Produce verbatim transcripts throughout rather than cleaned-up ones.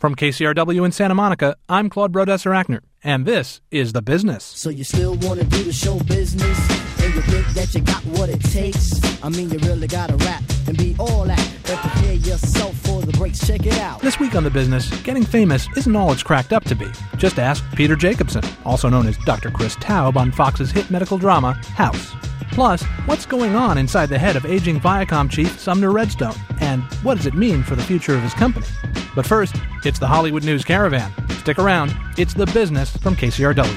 From K C R W in Santa Monica, I'm Claude Brodesser-Achner, and this is The Business. So you still want to do the show business? And you think that you got what it takes? I mean, you really got to rap and be all that. And prepare yourself for the breaks. Check it out. This week on The Business, getting famous isn't all it's cracked up to be. Just ask Peter Jacobson, also known as Doctor Chris Taub on Fox's hit medical drama, House. Plus, what's going on inside the head of aging Viacom chief Sumner Redstone, and what does it mean for the future of his company? But first, it's the Hollywood News Caravan. Stick around. It's The Business from K C R W.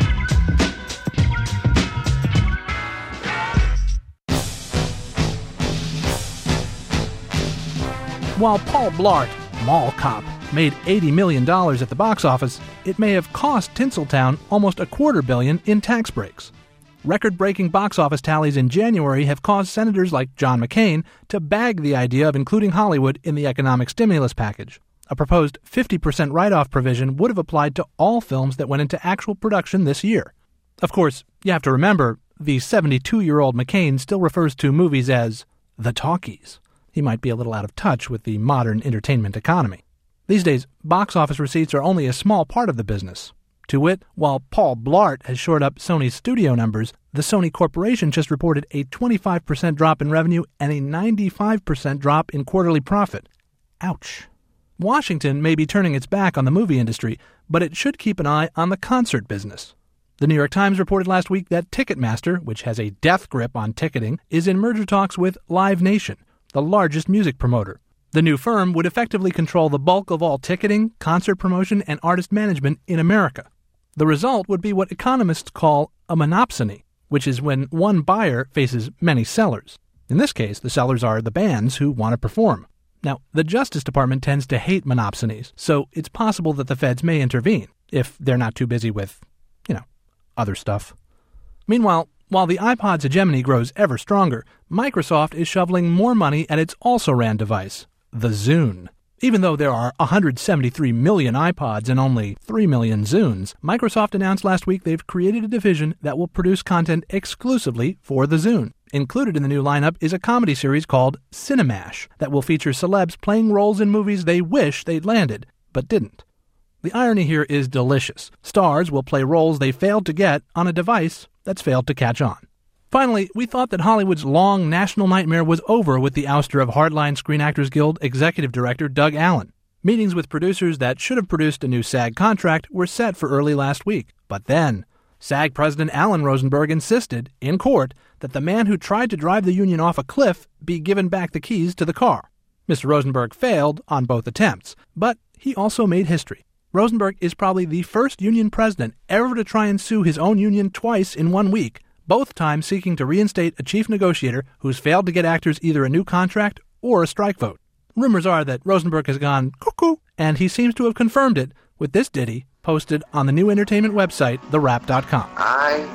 While Paul Blart, Mall Cop, made eighty million dollars at the box office, it may have cost Tinseltown almost a quarter billion in tax breaks. Record-breaking box office tallies in January have caused senators like John McCain to bag the idea of including Hollywood in the economic stimulus package. A proposed fifty percent write-off provision would have applied to all films that went into actual production this year. Of course, you have to remember, the seventy-two-year-old McCain still refers to movies as the talkies. He might be a little out of touch with the modern entertainment economy. These days, box office receipts are only a small part of the business. To wit, while Paul Blart has shored up Sony's studio numbers, the Sony Corporation just reported a twenty-five percent drop in revenue and a ninety-five percent drop in quarterly profit. Ouch. Washington may be turning its back on the movie industry, but it should keep an eye on the concert business. The New York Times reported last week that Ticketmaster, which has a death grip on ticketing, is in merger talks with Live Nation, the largest music promoter. The new firm would effectively control the bulk of all ticketing, concert promotion, and artist management in America. The result would be what economists call a monopsony, which is when one buyer faces many sellers. In this case, the sellers are the bands who want to perform. Now, the Justice Department tends to hate monopsonies, so it's possible that the feds may intervene, if they're not too busy with, you know, other stuff. Meanwhile, while the iPod's hegemony grows ever stronger, Microsoft is shoveling more money at its also-ran device, the Zune. Even though there are one hundred seventy-three million iPods and only three million Zunes, Microsoft announced last week they've created a division that will produce content exclusively for the Zune. Included in the new lineup is a comedy series called Cinemash that will feature celebs playing roles in movies they wish they'd landed, but didn't. The irony here is delicious. Stars will play roles they failed to get on a device that's failed to catch on. Finally, we thought that Hollywood's long national nightmare was over with the ouster of Hardline Screen Actors Guild executive director Doug Allen. Meetings with producers that should have produced a new SAG contract were set for early last week. But then, SAG President Alan Rosenberg insisted, in court, that the man who tried to drive the union off a cliff be given back the keys to the car. Mister Rosenberg failed on both attempts, but he also made history. Rosenberg is probably the first union president ever to try and sue his own union twice in one week, both times seeking to reinstate a chief negotiator who's failed to get actors either a new contract or a strike vote. Rumors are that Rosenberg has gone cuckoo, and he seems to have confirmed it with this ditty posted on the new entertainment website, the rap dot com. I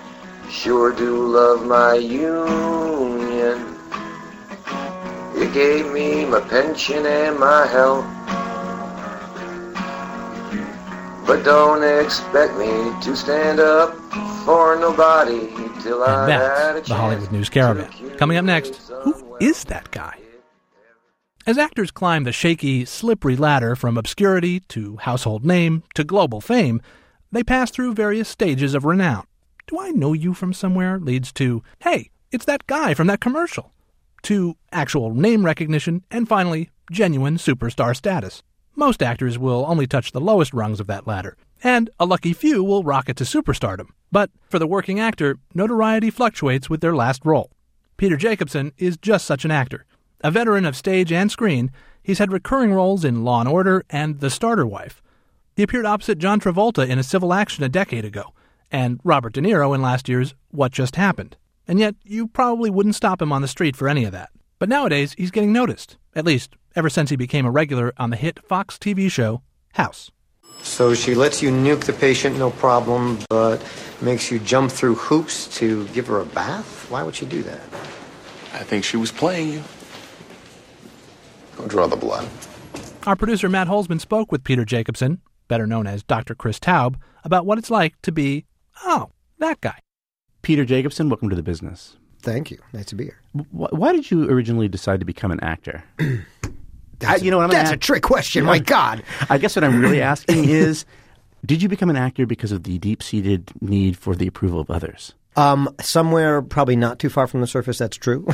sure do love my union. It gave me my pension and my health. But don't expect me to stand up for nobody till I had a chance. The Hollywood News Caravan. Coming up next, who is that guy? As actors climb the shaky, slippery ladder from obscurity to household name to global fame, they pass through various stages of renown. Do I know you from somewhere leads to, hey, it's that guy from that commercial, to actual name recognition, and finally, genuine superstar status. Most actors will only touch the lowest rungs of that ladder, and a lucky few will rocket to superstardom. But for the working actor, notoriety fluctuates with their last role. Peter Jacobson is just such an actor. A veteran of stage and screen, he's had recurring roles in Law and Order and The Starter Wife. He appeared opposite John Travolta in a civil action a decade ago, and Robert De Niro in last year's What Just Happened. And yet, you probably wouldn't stop him on the street for any of that. But nowadays, he's getting noticed, at least ever since he became a regular on the hit Fox T V show, House. So she lets you nuke the patient, no problem, but makes you jump through hoops to give her a bath? Why would she do that? I think she was playing you. Go draw the blood. Our producer Matt Holzman spoke with Peter Jacobson, better known as Doctor Chris Taub, about what it's like to be, oh, that guy. Peter Jacobson, welcome to The Business. Thank you. Nice to be here. Why did you originally decide to become an actor? I, you know what I'm That's gonna a trick question. My God. I guess what I'm really asking is, did you become an actor because of the deep-seated need for the approval of others? Um, somewhere probably not too far from the surface, that's true.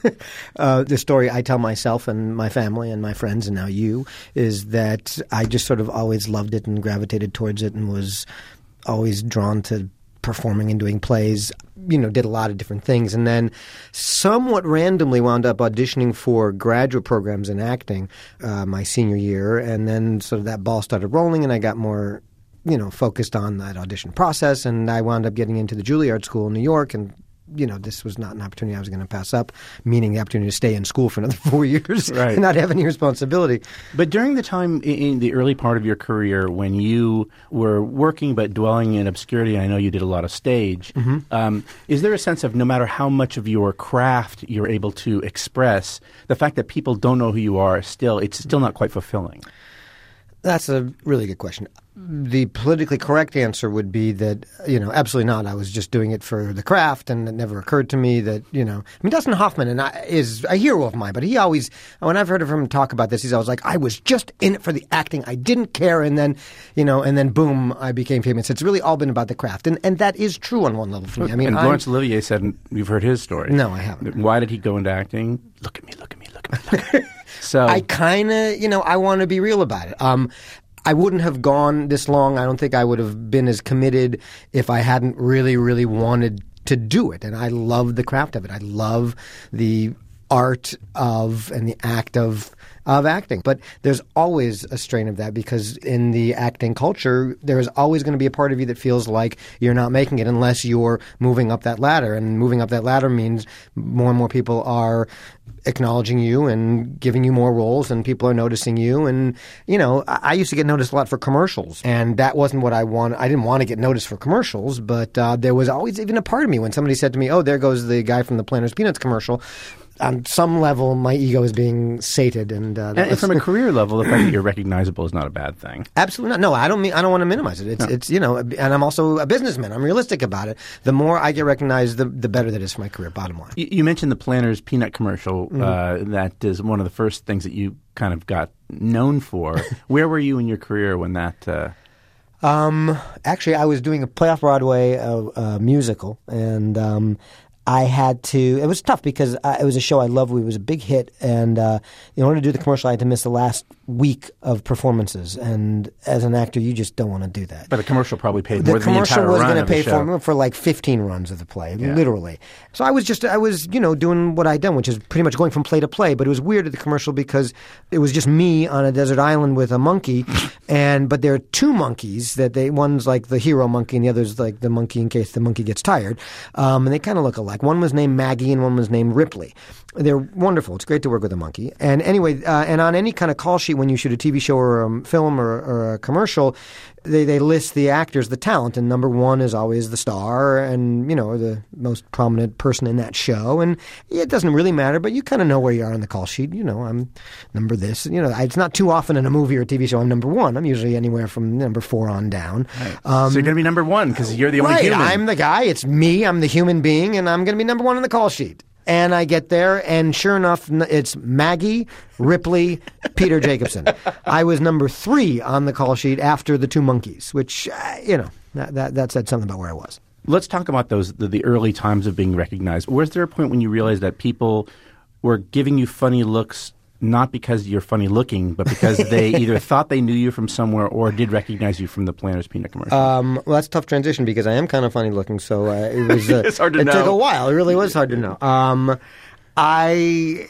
uh, the story I tell myself and my family and my friends and now you is that I just sort of always loved it and gravitated towards it and was always drawn to performing and doing plays, you know, did a lot of different things. And then somewhat randomly wound up auditioning for graduate programs in acting uh, my senior year. And then sort of that ball started rolling and I got more you know, focused on that audition process, and I wound up getting into the Juilliard School in New York, and, you know, this was not an opportunity I was going to pass up, meaning the opportunity to stay in school for another four years right. and not have any responsibility. But during the time in, in the early part of your career when you were working but dwelling in obscurity, I know you did a lot of stage, mm-hmm. um, is there a sense of no matter how much of your craft you're able to express, the fact that people don't know who you are still, it's still not quite fulfilling? That's a really good question. The politically correct answer would be that, you know, absolutely not. I was just doing it for the craft, and it never occurred to me that, you know, I mean, Dustin Hoffman and I, is a hero of mine, but he always, when I've heard of him talk about this, he's always like, I was just in it for the acting. I didn't care. And then, you know, and then boom, I became famous. It's really all been about the craft. And, and that is true on one level for me. I mean, and I'm, Laurence Olivier said, and you've heard his story. No, I haven't. Why did he go into acting? Look at me, look at me, look at me, look at me. So I kind of, you know, I want to be real about it. Um, I wouldn't have gone this long. I don't think I would have been as committed if I hadn't really, really wanted to do it. And I love the craft of it. I love the art of and the act of of acting. But there's always a strain of that because in the acting culture, there is always going to be a part of you that feels like you're not making it unless you're moving up that ladder. And moving up that ladder means more and more people are acknowledging you and giving you more roles, and people are noticing you. And, you know, I, I used to get noticed a lot for commercials, and that wasn't what I wanted. I didn't want to get noticed for commercials, but uh, there was always even a part of me when somebody said to me, oh, there goes the guy from the Planters Peanuts commercial. On some level, my ego is being sated, and, uh, and, and from a career level, the fact that you're recognizable is not a bad thing. Absolutely not. No, I don't mean. I don't want to minimize it. It's, no. it's you know, and I'm also a businessman. I'm realistic about it. The more I get recognized, the the better that is for my career. Bottom line. You, you mentioned the Planters Peanut commercial. Mm-hmm. Uh, that is one of the first things that you kind of got known for. Where were you in your career when that? Uh... Um, actually, I was doing a play off Broadway uh, uh, musical, and um, I had to – it was tough because uh, it was a show I loved. It was a big hit, and uh, in order to do the commercial, I had to miss the last week of performances. And as an actor, you just don't want to do that. But the commercial probably paid the more than the entire run of the show. The commercial was going to pay for, for like fifteen runs of the play, yeah. literally. So I was just – I was, you know, doing what I'd done, which is pretty much going from play to play. But it was weird at the commercial because it was just me on a desert island with a monkey. and But there are two monkeys that they – one's like the hero monkey and the other's like the monkey in case the monkey gets tired. Um, and they kind of look alike. One was named Maggie and one was named Ripley. They're wonderful. It's great to work with a monkey. And anyway, uh, and on any kind of call sheet when you shoot a T V show or a film or, or a commercial, they, they list the actors, the talent, and number one is always the star and, you know, the most prominent person in that show. And it doesn't really matter, but you kind of know where you are on the call sheet. You know, I'm number this. You know, it's not too often in a movie or a T V show I'm number one. I'm usually anywhere from number four on down. Right. Um, so you're going to be number one because you're the only right, human. I'm the guy. It's me. I'm the human being, and I'm going to be number one on the call sheet. And I get there, and sure enough, it's Maggie, Ripley, Peter Jacobson. I was number three on the call sheet after the two monkeys, which, uh, you know, that, that that said something about where I was. Let's talk about those the, the early times of being recognized. Was there a point when you realized that people were giving you funny looks not because you're funny looking, but because they either thought they knew you from somewhere or did recognize you from the Planters Peanut commercial? Um, well, that's a tough transition because I am kind of funny looking, so uh, it was. Uh, it's hard to it know. It took a while. It really was hard to know. Um, I.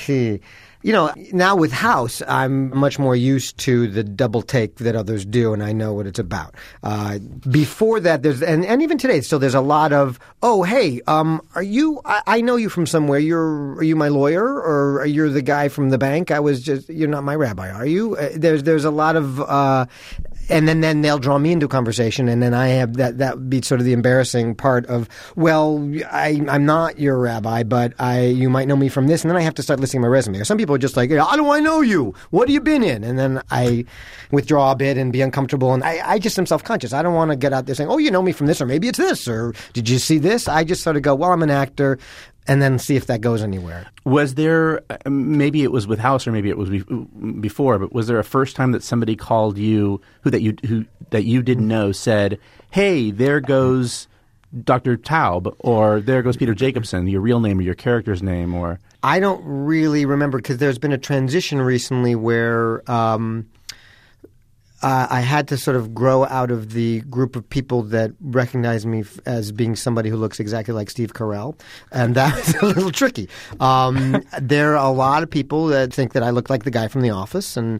You know, now with House, I'm much more used to the double take that others do, and I know what it's about. Uh, before that, there's and, and even today, still there's a lot of, oh, hey, um, are you? I, I know you from somewhere. You're are you my lawyer, or are you the guy from the bank? I was just you're not my rabbi, are you? Uh, there's there's a lot of. Uh, And then, then they'll draw me into a conversation, and then I have that. That would be sort of the embarrassing part of, well, I, I'm not your rabbi, but I you might know me from this, and then I have to start listing my resume. Or some people are just like, how do I know you? What have you been in? And then I withdraw a bit and be uncomfortable, and I, I just am self-conscious. I don't want to get out there saying, oh, you know me from this, or maybe it's this, or did you see this? I just sort of go, well, I'm an actor. and then see if that goes anywhere. Was there, uh, maybe it was with House or maybe it was be- before, but was there a first time that somebody called you who that you who that you didn't know said, "Hey, there goes Doctor Taub," or "There goes Peter Jacobson," your real name or your character's name, or? I don't really remember because there's been a transition recently where um, uh, I had to sort of grow out of the group of people that recognize me f- as being somebody who looks exactly like Steve Carell, and that's a little tricky. Um, there are a lot of people that think that I look like the guy from The Office, and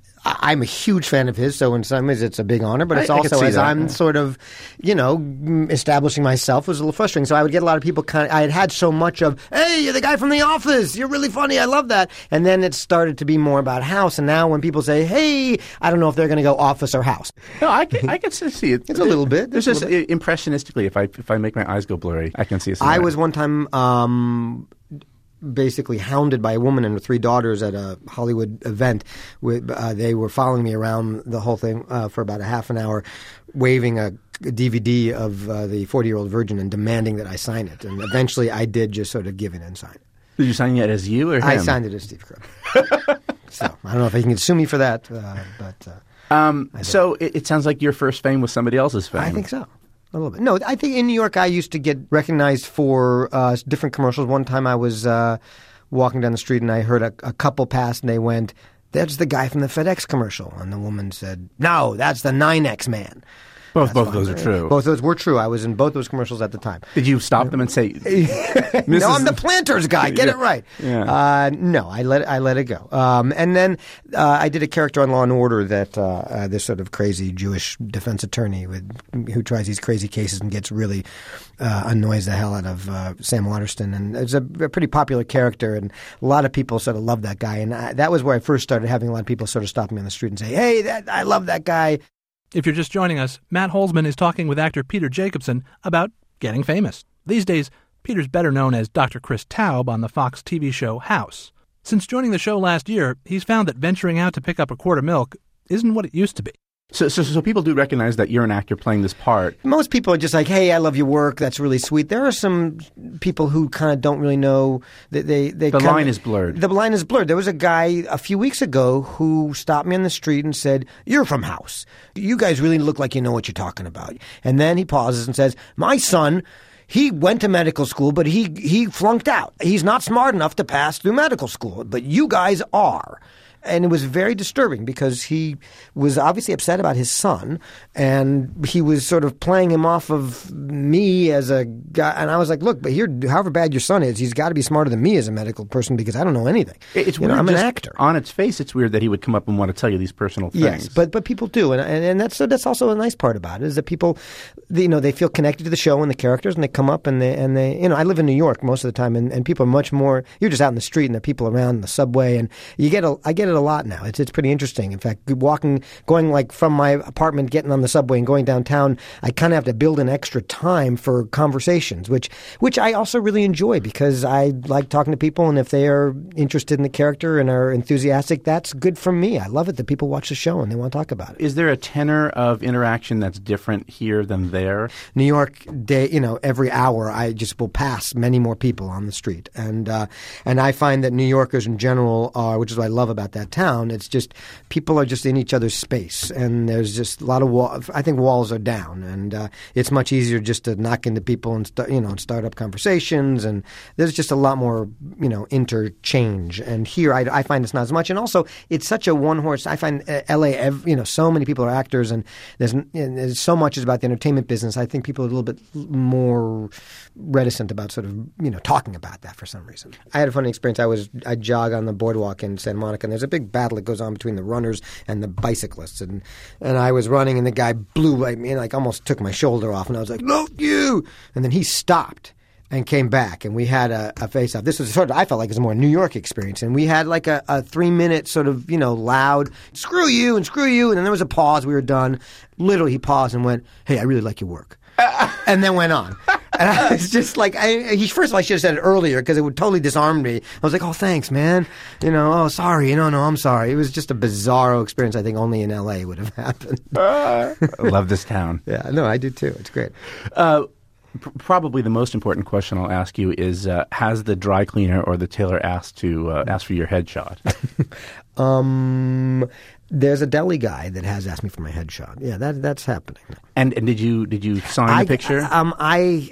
I- I'm a huge fan of his, so in some ways it's a big honor, but it's I- I could also see as that, I'm yeah. sort of, you know, mm, establishing myself was a little frustrating. So I would get a lot of people kind of, I had had so much of, "Hey, you're the guy from The Office. You're really funny. I love that." And then it started to be more about House. And now when people say, "Hey," I don't know if they're going to go Office or House. No, I can I can see it. It's a little bit. There's It's a just little impressionistically, if I if I make my eyes go blurry, I can see it. I was one time um, basically hounded by a woman and her three daughters at a Hollywood event. With, uh, they were following me around the whole thing uh, for about a half an hour, waving a, a D V D of uh, the forty-year-old virgin and demanding that I sign it. And eventually I did just sort of give in and sign it. Did you sign it as you or him? I signed it as Steve Carell. So I don't know if he can sue me for that, uh, but uh, Um, so it, it sounds like your first fame was somebody else's fame. I think so. A little bit. No, I think in New York I used to get recognized for uh, different commercials. One time I was uh, walking down the street and I heard a, a couple pass and they went, "That's the guy from the FedEx commercial." And the woman said, "No, that's the nine X man." Both That's both of fine. those are true. Both of those were true. I was in both those commercials at the time. Did you stop them and say, No, I'm the planters guy. Get Yeah. it right. Yeah. Uh, no, I let I let it go. Um, and then uh, I did a character on Law and Order that uh, uh, this sort of crazy Jewish defense attorney with, who tries these crazy cases and gets really uh, annoys the hell out of uh, Sam Waterston. And it's a, a pretty popular character, and a lot of people sort of love that guy. And I, that was where I first started having a lot of people sort of stop me on the street and say, "Hey, that, I love that guy." If you're just joining us, Matt Holzman is talking with actor Peter Jacobson about getting famous. These days, Peter's better known as Doctor Chris Taub on the Fox T V show House. Since joining the show last year, he's found that venturing out to pick up a quart of milk isn't what it used to be. so, so, so people do recognize that you're an actor playing this part. Most people are just like, "Hey, I love your work. That's really sweet." There are some people who kind of don't really know. They, they, they The kinda- line is blurred. The line is blurred. There was a guy a few weeks ago who stopped me on the street and said, "You're from House. You guys really look like you know what you're talking about." And then he pauses and says, "My son, he went to medical school, but he he flunked out. He's not smart enough to pass through medical school, but you guys are." And it was very disturbing because he was obviously upset about his son, and he was sort of playing him off of me as a guy. And I was like, "Look, but here, however bad your son is, he's got to be smarter than me as a medical person because I don't know anything. It's you know, weird. I'm an just actor." On its face, it's weird that he would come up and want to tell you these personal things. Yes, but but people do, and and, and that's that's also a nice part about it is that people, you know, they feel connected to the show and the characters, and they come up and they and they, you know, I live in New York most of the time, and, and people are much more. You're just out in the street, and there are people around in the subway, and you get a I get it a lot now. It's it's pretty interesting. In fact, walking, going like from my apartment, getting on the subway and going downtown, I kind of have to build an extra time for conversations, which which I also really enjoy because I like talking to people, and if they are interested in the character and are enthusiastic, that's good for me. I love it that people watch the show and they want to talk about it. Is there a tenor of interaction that's different here than there? New York, day, you know, every hour I just will pass many more people on the street, and uh, and I find that New Yorkers in general are, which is what I love about that town. It's just people are just in each other's space, and there's just a lot of wall. I think walls are down, and uh, it's much easier just to knock into people and start, you know, and start up conversations. And there's just a lot more, you know, interchange. And here, I, I find it's not as much. And also, it's such a one horse. I find uh, L A, ev- you know, so many people are actors, and there's, and there's so much is about the entertainment business. I think people are a little bit more reticent about sort of, you know, talking about that for some reason. I had a funny experience. I was I jog on the boardwalk in Santa Monica, and there's a big battle that goes on between the runners and the bicyclists, and and I was running, and the guy blew at me and like almost took my shoulder off, and I was like, "Look, you!" And then he stopped and came back, and we had a, a face-off. This was sort of, I felt like it was more a New York experience, and we had like a, a three-minute sort of, you know, loud, "Screw you," and "Screw you," and then there was a pause. We were done. Literally, he paused and went, "Hey, I really like your work," and then went on. And I was just like, I, he, first of all, I should have said it earlier because it would totally disarm me. I was like, "Oh, thanks, man. You know, oh, sorry. No, no, I'm sorry." It was just a bizarro experience. I think only in L A would have happened. I love this town. Yeah, no, I do too. It's great. Uh, P- probably the most important question I'll ask you is: uh, has the dry cleaner or the tailor asked to uh, ask for your headshot? um, there's a deli guy that has asked me for my headshot. Yeah, that that's happening. And and did you did you sign I, the picture? Um, I.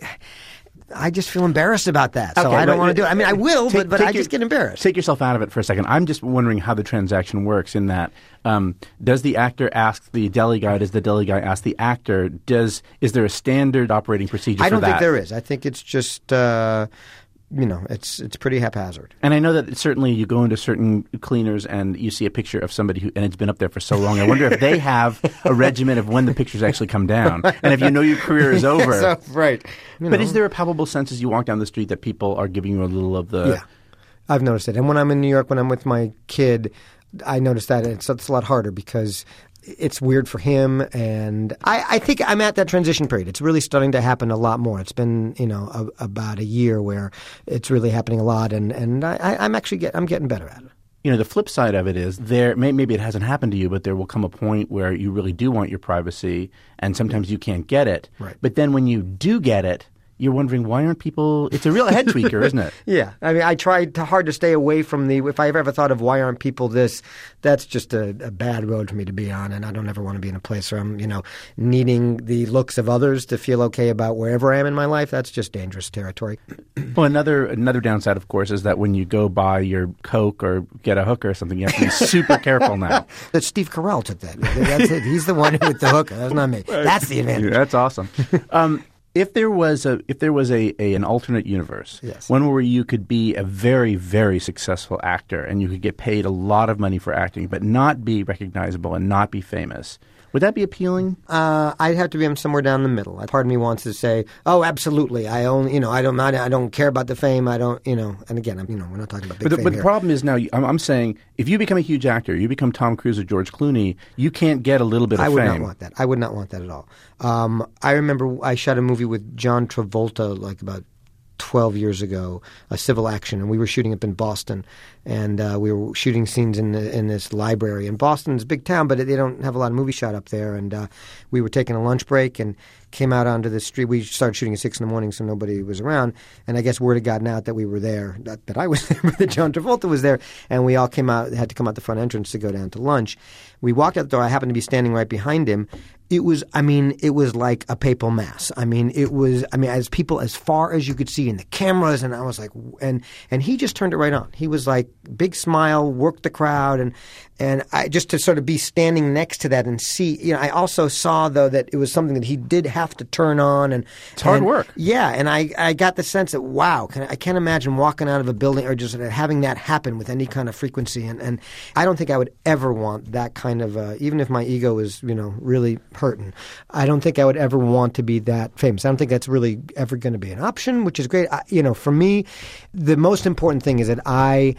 I just feel embarrassed about that, so Okay, I don't but- want to do it. I mean, I will, Take- but, but take I your- just get embarrassed. Take yourself out of it for a second. I'm just wondering how the transaction works in that um, does the actor ask the deli guy, does the deli guy ask the actor, does is there a standard operating procedure I for don't that? think there is. I think it's just, uh, you know, it's it's pretty haphazard. And I know that certainly you go into certain cleaners and you see a picture of somebody who, and it's been up there for so long. I wonder if they have a regimen of when the pictures actually come down. And if you know your career is over. So, right. You But know. is there a palpable sense as you walk down the street that people are giving you a little of the... Yeah, I've noticed it. And when I'm in New York, when I'm with my kid, I notice that it's, it's a lot harder because it's weird for him. And I, I think I'm at that transition period. It's really starting to happen a lot more. It's been, you know, a, about a year where it's really happening a lot. And, and I, I- I'm actually get, I'm getting better at it. You know, the flip side of it is there. May, maybe it hasn't happened to you, but there will come a point where you really do want your privacy, and sometimes you can't get it. Right. But then when you do get it, you're wondering why aren't people? It's a real head tweaker, isn't it? Yeah. I mean, I tried to, hard to stay away from the, if I ever thought of why aren't people this, that's just a, a bad road for me to be on. And I don't ever want to be in a place where I'm, you know, needing the looks of others to feel okay about wherever I am in my life. That's just dangerous territory. Well, another another downside, of course, is that when you go buy your Coke or get a hooker or something, you have to be super careful now. That Steve Carell took that. That's it. He's the one with the hooker. That's not me. That's the advantage. Yeah, that's awesome. Um, if there was a if there was a, a an alternate universe, Yes. one where you could be a very very successful actor and you could get paid a lot of money for acting, but not be recognizable and not be famous, would that be appealing? Uh, I'd have to be somewhere down the middle. Part of me wants to say, "Oh, absolutely. I only, you know, I don't, I don't care about the fame. I don't, you know." And again, I'm, you know, we're not talking about big But the, fame but the here. problem is now, you- I'm, I'm saying, if you become a huge actor, you become Tom Cruise or George Clooney, you can't get a little bit of I would fame. not want that. I would not want that at all. Um, I remember I shot a movie with John Travolta like about twelve years ago, a civil action, and we were shooting up in Boston, and uh, we were shooting scenes in the, in this library. And Boston's a big town, but they don't have a lot of movie shot up there. And uh, we were taking a lunch break and came out onto the street. We started shooting at six in the morning, so nobody was around. And I guess word had gotten out that we were there, not that I was there, but that John Travolta was there. And we all came out, had to come out the front entrance to go down to lunch. We walked out the door. I happened to be standing right behind him. It was, I mean, it was like a papal mass. I mean, it was, I mean, as people as far as you could see in the cameras, and I was like, and and he just turned it right on. He was like, big smile, worked the crowd, and and I just to sort of be standing next to that and see, you know, I also saw though that it was something that he did have to turn on, and It's hard and- work. Yeah, and I, I got the sense that wow, can, I can't imagine walking out of a building or just having that happen with any kind of frequency, and and I don't think I would ever want that kind of, uh, even if my ego is, you know, really hurting, I don't think I would ever want to be that famous. I don't think that's really ever going to be an option, which is great. I, you know, for me, the most important thing is that I,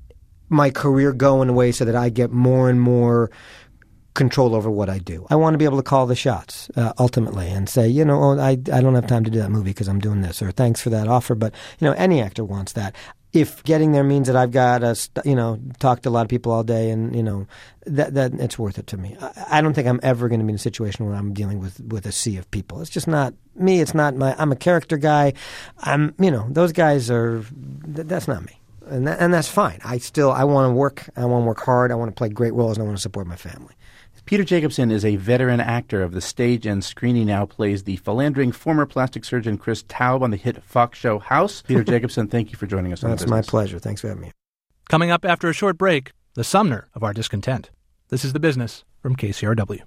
my career go in a way so that I get more and more control over what I do. I want to be able to call the shots uh, ultimately and say, you know, oh, I, I don't have time to do that movie because I'm doing this, or thanks for that offer. But, you know, any actor wants that. If getting there means that I've got to, st- you know, talk to a lot of people all day and, you know, that that it's worth it to me. I, I don't think I'm ever going to be in a situation where I'm dealing with, with a sea of people. It's just not me. It's not my, I'm a character guy. I'm, you know, those guys are, th- that's not me. And that, and that's fine. I still, I want to work. I want to work hard. I want to play great roles, and I want to support my family. Peter Jacobson is a veteran actor of the stage and screen. He now plays the philandering former plastic surgeon Chris Taub on the hit Fox show House. Peter Jacobson, thank you for joining us on That's The my Business. pleasure. Thanks for having me. Coming up after a short break, the Sumner of our discontent. This is The Business from K C R W.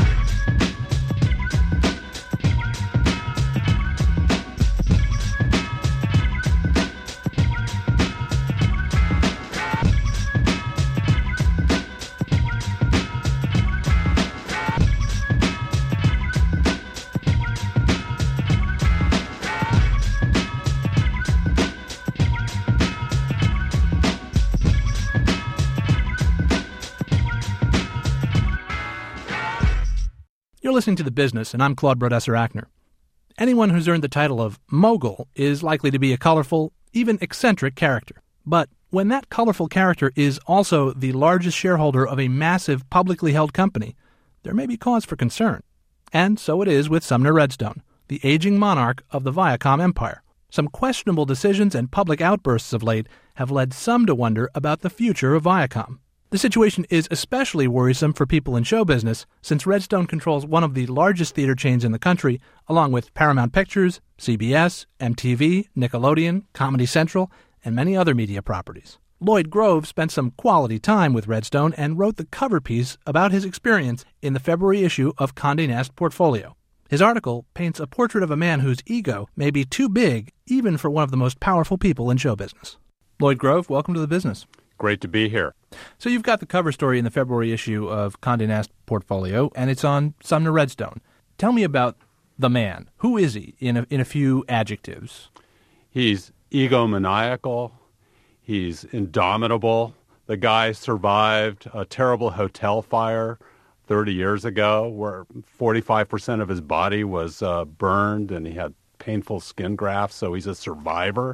You're listening to The Business, and I'm Claude Brodesser-Achner. Anyone who's earned the title of mogul is likely to be a colorful, even eccentric character. But when that colorful character is also the largest shareholder of a massive publicly held company, there may be cause for concern. And so it is with Sumner Redstone, the aging monarch of the Viacom empire. Some questionable decisions and public outbursts of late have led some to wonder about the future of Viacom. The situation is especially worrisome for people in show business, since Redstone controls one of the largest theater chains in the country, along with Paramount Pictures, C B S, M T V, Nickelodeon, Comedy Central, and many other media properties. Lloyd Grove spent some quality time with Redstone and wrote the cover piece about his experience in the February issue of Condé Nast Portfolio. His article paints a portrait of a man whose ego may be too big even for one of the most powerful people in show business. Lloyd Grove, welcome to the business. Great to be here. So you've got the cover story in the February issue of Condé Nast Portfolio, and it's on Sumner Redstone. Tell me about the man. Who is he in a, in a few adjectives? He's egomaniacal. He's indomitable. The guy survived a terrible hotel fire thirty years ago where forty-five percent of his body was uh, burned and he had painful skin grafts, so he's a survivor.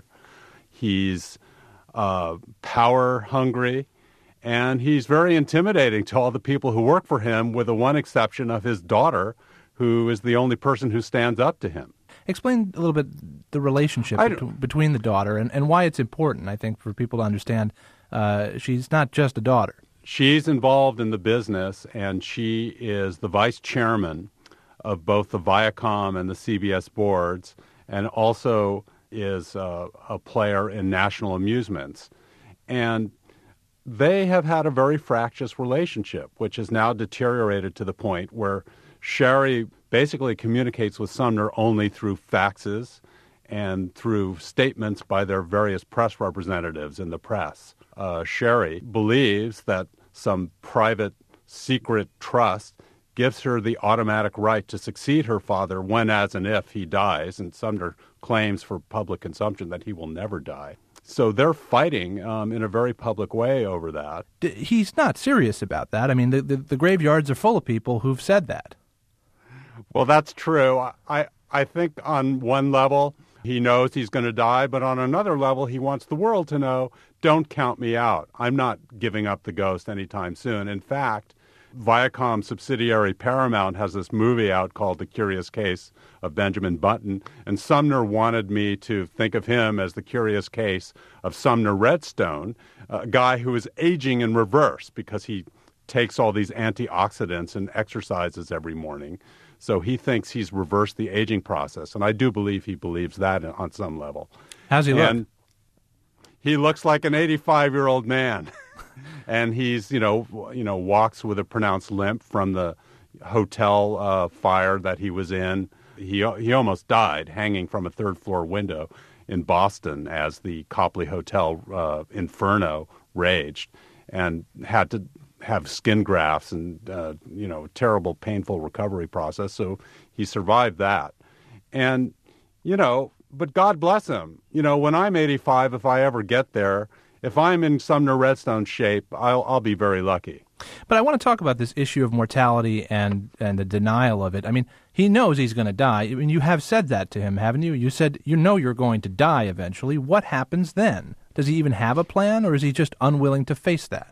He's uh, power hungry, and he's very intimidating to all the people who work for him, with the one exception of his daughter, who is the only person who stands up to him. Explain a little bit the relationship bet- between the daughter and, and why it's important, I think, for people to understand. Uh, she's not just a daughter. She's involved in the business, and she is the vice chairman of both the Viacom and the C B S boards, and also is uh, a player in National Amusements. And they have had a very fractious relationship, which has now deteriorated to the point where Sherry basically communicates with Sumner only through faxes and through statements by their various press representatives in the press. Uh, Sherry believes that some private, secret trust gives her the automatic right to succeed her father when, as, and if he dies, and Sumner claims for public consumption that he will never die. So they're fighting um, in a very public way over that. He's not serious about that. I mean, the, the, the graveyards are full of people who've said that. Well, that's true. I, I think on one level he knows he's going to die, but on another level he wants the world to know, don't count me out. I'm not giving up the ghost anytime soon. In fact, Viacom subsidiary Paramount has this movie out called The Curious Case of Benjamin Button, and Sumner wanted me to think of him as the curious case of Sumner Redstone, a guy who is aging in reverse because he takes all these antioxidants and exercises every morning. So he thinks he's reversed the aging process, and I do believe he believes that on some level. How's he look? And he looks like an eighty-five-year-old man. And he's, you know, you know, walks with a pronounced limp from the hotel uh, fire that he was in. He he almost died hanging from a third-floor window in Boston as the Copley Hotel uh, inferno raged, and had to have skin grafts and, uh, you know, terrible, painful recovery process. So he survived that. And, you know, but God bless him. You know, when I'm eighty-five, if I ever get there, if I'm in Sumner Redstone shape, I'll, I'll be very lucky. But I want to talk about this issue of mortality and, and the denial of it. I mean, he knows he's going to die. I mean, you have said that to him, haven't you? You said you know you're going to die eventually. What happens then? Does he even have a plan, or is he just unwilling to face that?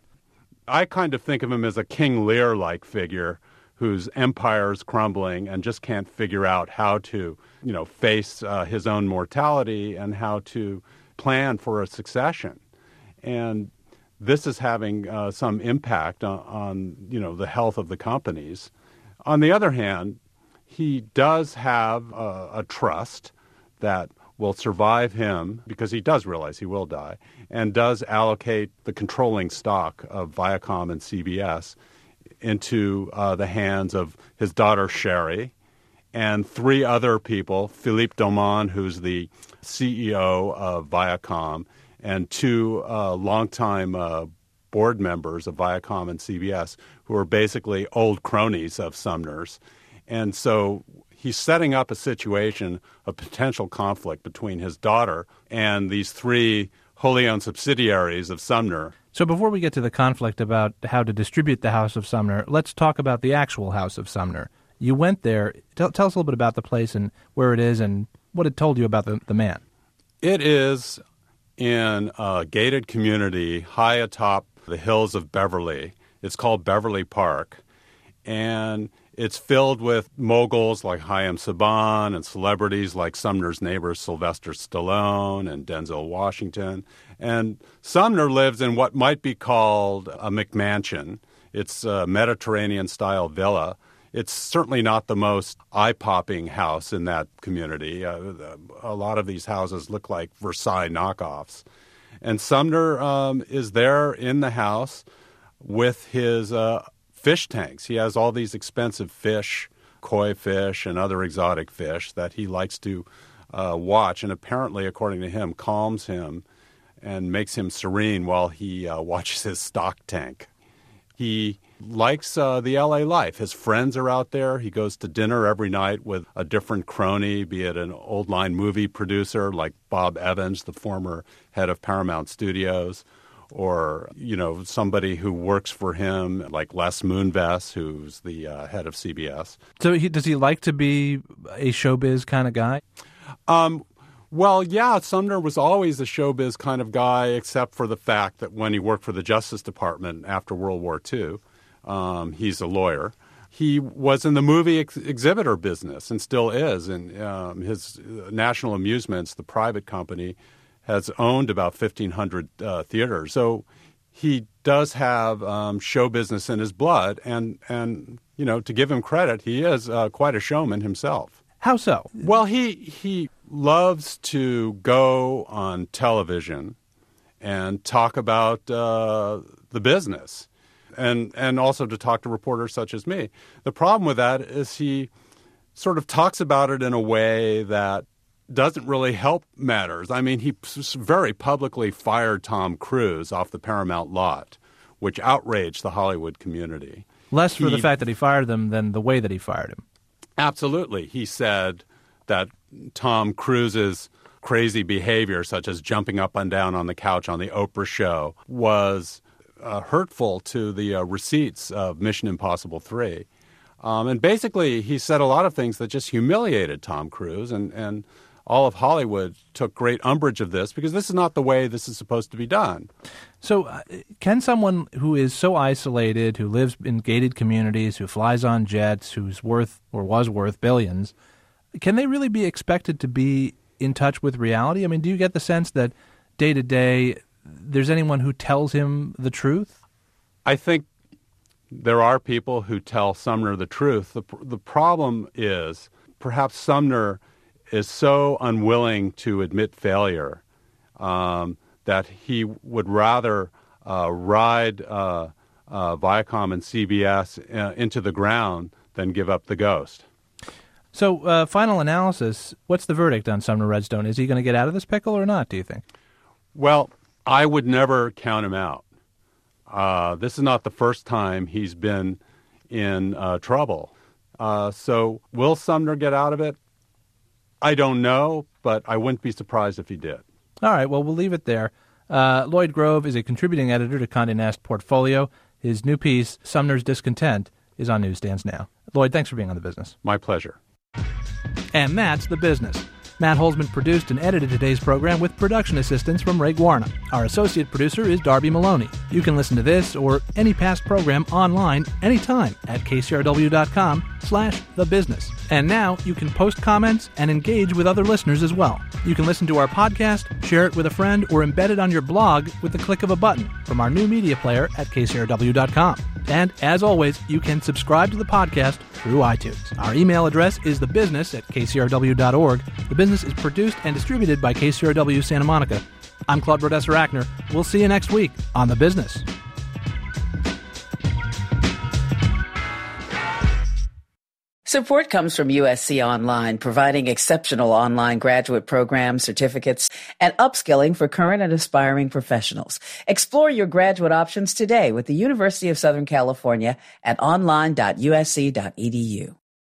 I kind of think of him as a King Lear-like figure whose empire is crumbling and just can't figure out how to, you know, face uh, his own mortality and how to plan for a succession. And this is having uh, some impact on, on, you know, the health of the companies. On the other hand, he does have a, a trust that will survive him, because he does realize he will die, and does allocate the controlling stock of Viacom and C B S into uh, the hands of his daughter Sherry and three other people, Philippe Domon, who's the C E O of Viacom, and two uh, longtime uh, board members of Viacom and C B S, who are basically old cronies of Sumner's. And so he's setting up a situation of potential conflict between his daughter and these three wholly owned subsidiaries of Sumner. So before we get to the conflict about how to distribute the House of Sumner, let's talk about the actual House of Sumner. You went there. Tell, tell us a little bit about the place and where it is and what it told you about the, the man. It is in a gated community high atop the hills of Beverly. It's called Beverly Park. And It's filled with moguls like Haim Saban and celebrities like Sumner's neighbors Sylvester Stallone and Denzel Washington. And Sumner lives in what might be called a McMansion. It's a Mediterranean-style villa. It's certainly not the most eye-popping house in that community. Uh, a lot of these houses look like Versailles knockoffs. And Sumner um, is there in the house with his uh, fish tanks. He has all these expensive fish, koi fish and other exotic fish that he likes to uh, watch, and apparently, according to him, calms him and makes him serene while he uh, watches his stock tank. He likes uh, the L A life. His friends are out there. He goes to dinner every night with a different crony, be it an old-line movie producer like Bob Evans, the former head of Paramount Studios, or, you know, somebody who works for him like Les Moonves, who's the uh, head of C B S. So he, does he like to be a showbiz kind of guy? Um, well, yeah, Sumner was always a showbiz kind of guy, except for the fact that when he worked for the Justice Department after World War Two, um, he's a lawyer. He was in the movie ex- exhibitor business and still is. And um, his National Amusements, the private company, has owned about fifteen hundred uh, theaters. So he does have um, show business in his blood. And, and, you know, to give him credit, he is uh, quite a showman himself. How so? Well, he he loves to go on television and talk about uh, the business, and and also to talk to reporters such as me. The problem with that is he sort of talks about it in a way that doesn't really help matters. I mean, he very publicly fired Tom Cruise off the Paramount lot, which outraged the Hollywood community. Less for he, the fact that he fired them than the way that he fired him. Absolutely. He said that Tom Cruise's crazy behavior, such as jumping up and down on the couch on the Oprah show, was uh, hurtful to the uh, receipts of Mission Impossible three. Um, and basically, he said a lot of things that just humiliated Tom Cruise, and, and all of Hollywood took great umbrage of this because this is not the way this is supposed to be done. So uh, can someone who is so isolated, who lives in gated communities, who flies on jets, who's worth or was worth billions, can they really be expected to be in touch with reality? I mean, do you get the sense that day to day there's anyone who tells him the truth? I think there are people who tell Sumner the truth. The, the problem is perhaps Sumner is so unwilling to admit failure um, that he would rather uh, ride uh, uh, Viacom and C B S uh, into the ground than give up the ghost. So, uh, final analysis, what's the verdict on Sumner Redstone? Is he going to get out of this pickle or not, do you think? Well, I would never count him out. Uh, this is not the first time he's been in uh, trouble. Uh, so will Sumner get out of it? I don't know, but I wouldn't be surprised if he did. All right, well, we'll leave it there. Uh, Lloyd Grove is a contributing editor to Condé Nast Portfolio. His new piece, Sumner's Discontent, is on newsstands now. Lloyd, thanks for being on The Business. My pleasure. And that's The Business. Matt Holzman produced and edited today's program with production assistance from Ray Guarna. Our associate producer is Darby Maloney. You can listen to this or any past program online anytime at kcrw.com slash thebusiness. And now you can post comments and engage with other listeners as well. You can listen to our podcast, share it with a friend, or embed it on your blog with the click of a button from our new media player at k c r w dot com. And as always, you can subscribe to the podcast through iTunes. Our email address is thebusiness at k c r w dot org. The Business is produced and distributed by K C R W Santa Monica. I'm Claude Brodesser-Achner. We'll see you next week on The Business. Support comes from U S C Online, providing exceptional online graduate programs, certificates, and upskilling for current and aspiring professionals. Explore your graduate options today with the University of Southern California at online dot u s c dot e d u.